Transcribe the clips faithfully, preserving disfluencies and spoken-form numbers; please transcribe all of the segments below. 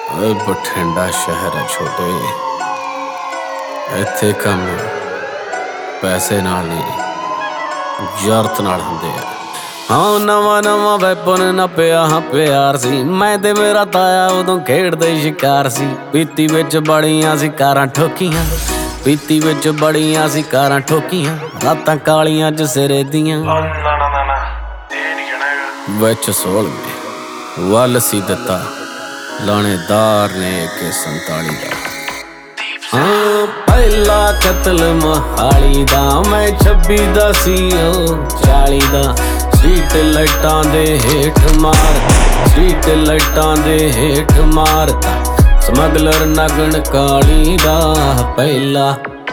ਓਏ ਬਠਿੰਡਾ ਸ਼ਹਿਰ ਹੈ ਛੋਟੇ, ਇੱਥੇ ਕੰਮ ਪੈਸੇ ਨਾਲ ਨਹੀਂ ਜ਼ਰੂਰਤ ਨਾਲ ਹੁੰਦੇ ਆ। ਹਾਂ ਨਵਾਂ ਨਵਾਂ ਵੈਪਨ ਨਾ ਪਿਆ ਹਾਂ ਪਿਆਰ ਸੀ, ਮੈਂ ਤੇ ਮੇਰਾ ਤਾਇਆ ਉਦੋਂ ਖੇਡਦੇ ਸ਼ਿਕਾਰ ਸੀ। ਪੀਤੀ ਵਿੱਚ ਬੜੀਆਂ ਸੀ ਕਾਰਾਂ ਠੋਕੀਆਂ, ਪੀਤੀ ਵਿੱਚ ਬੜੀਆਂ ਸੀ ਕਾਰਾਂ ਠੋਕੀਆਂ, ਰਾਤਾਂ ਕਾਲੀਆਂ ਚ ਸਿਰੇ ਦੀਆਂ ਵਿੱਚ ਸੋਲ ਵੱਲ ਸੀ ਦਿੱਤਾ ਲਾਣੇਦਾਰ ਨੇ ਏਕੇ ਸੰਤਾਲੀ ਦਾ। ਹਾਂ ਪਹਿਲਾ ਕਤਲ ਮੋਹਾਲੀ ਦਾ, ਮੈਂ ਛੱਬੀ ਦਾ ਸੀ ਉਹ ਚਾਲੀ ਦਾ। ਸਟਰੀਟ ਲਾਈਟਾਂ ਦੇ ਹੇਠ ਮਾਰ, ਸਟਰੀਟ ਲਾਈਟਾਂ ਦੇ ਹੇਠ ਮਾਰਤਾ ਸਮਗਲਰ ਨਗਨ ਕਾਲੀ ਦਾ ਪਹਿਲਾ।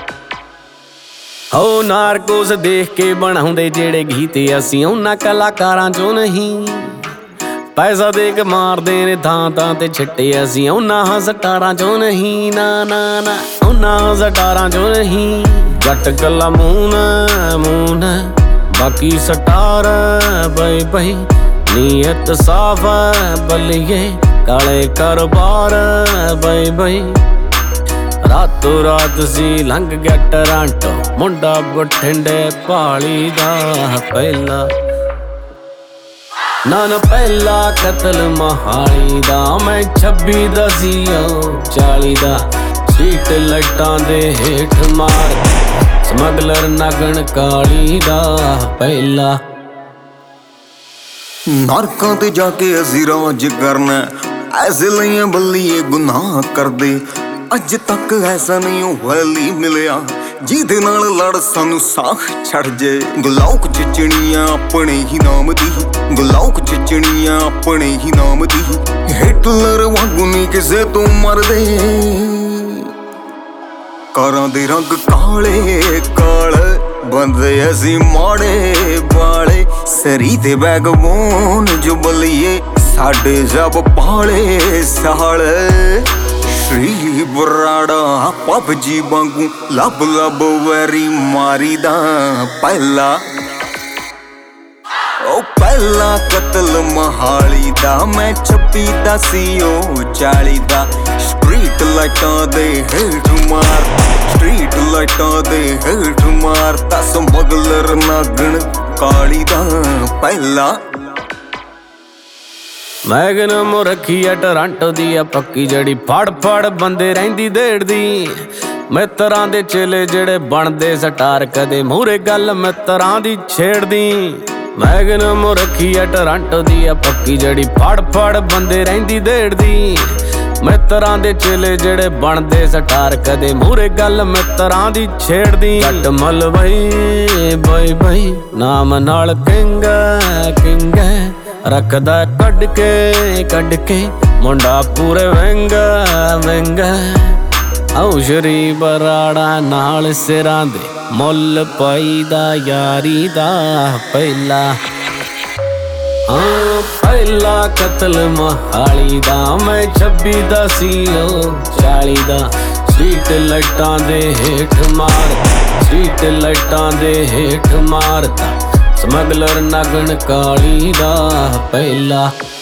ਹੋ ਨਾਰਕੋਸ ਦੇਖ ਕੇ ਬਣਾਉਂਦੇ ਜਿਹੜੇ ਗੀਤ ਅਸੀਂ ਉਹਨਾਂ ਕਲਾਕਾਰਾਂ ਚੋਂ ਨਹੀਂ। ਪੈਸਾ ਦੇ ਕੇ ਮਾਰਦੇ ਨੇ ਥਾਂ ਥਾਂ ਤੇ ਛਿੱਟੇ ਅਸੀਂ ਉਹਨਾਂ ਸਟਾਰਾਂ ਚੋਂ ਨਹੀਂ। ਨਾ ਨਾ ਨਾ ਉਹਨਾਂ ਸਟਾਰਾਂ ਚੋਂ ਨਹੀਂ। ਜੱਟ ਗੱਲਾਂ ਮੂੰਹ ਨਾ ਮੂੰਹ ਨਾ ਬਾਕੀ ਸਟਾਰ ਬਈ ਬਈ ਨੀਅਤ ਸਾਫ ਬੱਲੀਏ ਕਾਲੇ ਕਾਰੋਬਾਰ ਬਈ ਬਈ। ਰਾਤੋਂ ਰਾਤ ਸੀ ਲੰਘ ਗਿਆ ਟਰਾਂਟੋ ਮੁੰਡਾ ਬਠਿੰਡੇ ਭਾਲੀ ਦਾ ਪਹਿਲਾ। ਨਾ ਨਾ ਪਹਿਲਾ ਕਤਲ ਮੋਹਾਲੀ ਦਾ, ਮੈਂ ਛੱਬੀ ਦਾ ਸੀ ਉਹ ਚਾਲੀ ਦਾ। ਸਟਰੀਟ ਲਾਈਟਾਂ ਦੇ ਹੇਠ ਮਾਰ ਸਮਗਲਰ ਨਗਨ ਕਾਲੀ ਦਾ ਪਹਿਲਾ। ਨਰਕਾਂ ਤੇ ਜਾ ਕੇ ਅਸੀਂ ਰਾਜ ਕਰਨਾ, ਐਸੇ ਲਈਆਂ ਬੱਲੀਏ ਗੁਨਾਹ ਕਰਦੇ। ਅੱਜ ਤੱਕ ਐਸਾ ਨਹੀਂ ਉਹ ਵੈਲੀ ਮਿਲਿਆ ਜਿਹਦੇ ਨਾਲ ਲੜ ਸਾਨੂੰ ਸਾਹ ਛੱਡ ਜੇ। ਗਲਾਉਕ ਚਿਚਣੀਆਂ ਆਪਣੇ ਹੀ ਨਾਮ ਦੀ, ਗਲਾਉਕ ਚਿਚਣੀਆਂ ਆਪਣੇ ਹੀ ਨਾਮ ਦੀ। ਹਿਟਲਰ ਵਾਂਗੂ ਨਹੀਂ ਕਿਸੇ ਤੋਂ ਮਰਦੇ, ਕਾਰਾਂ ਦੇ ਰੰਗ ਕਾਲੇ ਕਾਲੇ ਬੰਦੇ ਅਸੀਂ ਮਾੜੇ ਵਾਲੇ। ਸਰੀ ਤੇ ਬੈਗਬੋਨ ਜੋ ਬਲੀਏ ਸਾਡੇ ਜਬ ਪਾਲੇ ਸਾਲੇ। ਸ਼੍ਰੀ ਬਰਾੜਾ ਪਬਜੀ ਵਾਂਗੂ ਲੱਭ ਲੱਭ ਵੈਰੀ ਮਾਰੀ ਦਾ ਪਹਿਲਾ। ਉਹ ਪਹਿਲਾ ਕਤਲ ਮੋਹਾਲੀ ਦਾ, ਮੈਂ ਛੱਬੀ ਦਾ ਸੀ ਉਹ ਚਾਲੀ ਦਾ। ਸਟਰੀਟ ਲਾਈਟਾਂ ਦੇ ਹੇਠ ਮਾਰ, ਸਟਰੀਟ ਲਾਈਟਾਂ ਦੇ ਹੇਠ ਮਾਰਤਾ ਸਮਗਲਰ ਨਗਨ ਕਾਲੀ ਦਾ ਪਹਿਲਾ। ਮੈਗਨਮ ਰੱਖੀ ਆ ਟਰਾਂਟੋ ਦੀ ਆ ਪੱਕੀ ਜੜੀ, ਫੜ ਫੜ ਬੰਦੇ ਰਹਿੰਦੀ ਦੇੜਦੀ। ਮਿੱਤਰਾਂ ਦੇ ਚੇਲੇ ਜਿਹੜੇ ਬਣਦੇ ਸਟਾਰ ਕਦੇ ਮੂਹਰੇ ਗੱਲ ਮਿੱਤਰਾਂ ਦੀ ਛੇੜਦੀ। ਮੈਗਨਮ ਰੱਖੀ ਆ ਟਰਾਂਟੋ ਦੀ ਆ ਪੱਕੀ ਜੜੀ, ਫੜ ਫੜ ਬੰਦੇ ਰਹਿੰਦੀ ਦੇੜਦੀ। ਮਿੱਤਰਾਂ ਦੇ ਚੇਲੇ ਜਿਹੜੇ ਬਣਦੇ ਸਟਾਰ ਕਦੇ ਮੂਹਰੇ ਗੱਲ ਮਿੱਤਰਾਂ ਦੀ ਛੇੜਦੀ। ਜੱਟ ਮਲਵਈ ਬਈ ਬਈ ਨਾਮ ਨਾਲ ਕਿੰਗ ਕਿੰਗ ਰੱਖਦਾ ਕੱਢ ਕੇ ਕੱਢ ਕੇ ਮੁੰਡਾ ਪੂਰੇ ਵਹਿੰਗਾ ਵਹਿੰਗਾ। ਆਉ ਸ਼੍ਰੀ ਬਰਾੜਾ ਨਾਲ ਸਿਰਾਂ ਦੇ ਮੁੱਲ ਪਾਈਦਾ ਯਾਰੀ ਦਾ ਪਹਿਲਾ। ਹਾਂ ਪਹਿਲਾ ਕਤਲ ਮੋਹਾਲੀ ਦਾ, ਮੈਂ ਛੱਬੀ ਦਾ ਸੀ ਉਹ ਚਾਲੀ ਦਾ। ਸਟਰੀਟ ਲਾਈਟਾਂ ਦੇ ਹੇਠ ਮਾਰ, ਸਟਰੀਟ ਲਾਈਟਾਂ ਦੇ ਹੇਠ ਮਾਰਤਾ ਸਮਗਲਰ ਨਗਨ ਕਾਲੀ ਦਾ ਪਹਿਲਾ।